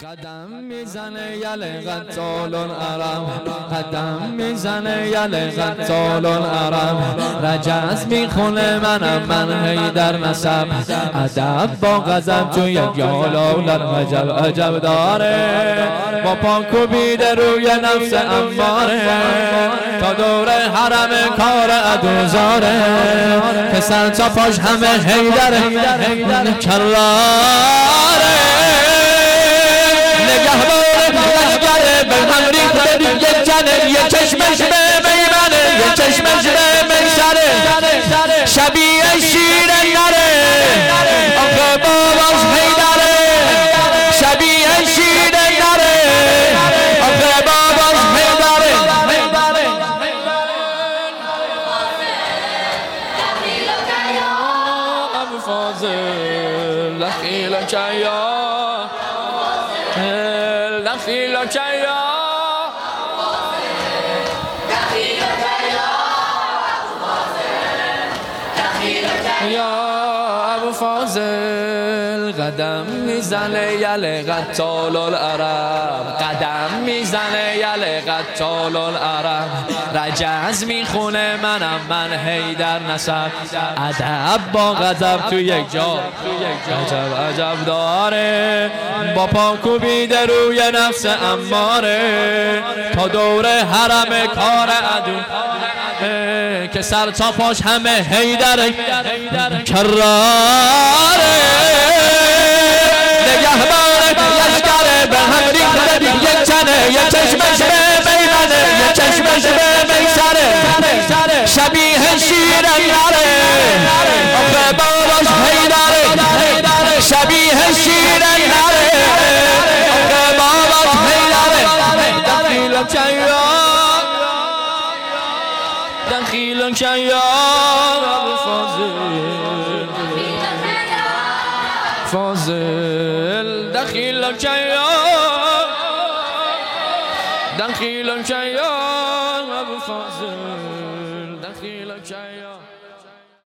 قدم میزنه یل قتال العرب، قدم میزنه یل قتال العرب، رجز میخونه من حیدر نسب، ادب با غضب تو یک یالال عجب عجب داره، با پا کوبیده روی نفس اماره، تا دور حرم کار عدوزاره، که سر تا پاش همه حیدر کراره، نگهبان لشکر به هم ریخته، یک جنه یک چشمش به میمنه، یک چشمش به میسره، شبیه شیر نره آخه باباش حیدره، شبیه شیر نره آخه باباش حیدره. ابو فاضل دخیلک یا دخیلک یا ابو فاضل، قدم میزنه یل قتال العرب، قدم میزنه یل قتال العرب، رجز میخونه من حیدر نسب، ادب با غضب تو یک جا عجب عجب داره، با پا کوبیده روی نفس اماره، تا دور حرم کار عدو، که سر تا پاش همه حیدر کراره، نگهبان لشکر به هم ریخته، یک چنه یک چشمش به میمنه، یک چشمش به میسره، شبیه شیر نره آخه باباش حیدره، شبیه شیر نره آخه باباش حیدره. دخیلک یا دخیلک یا ابو فاضل، دخیلک یا دخیلک یا ابو فاضل، دخیلک یا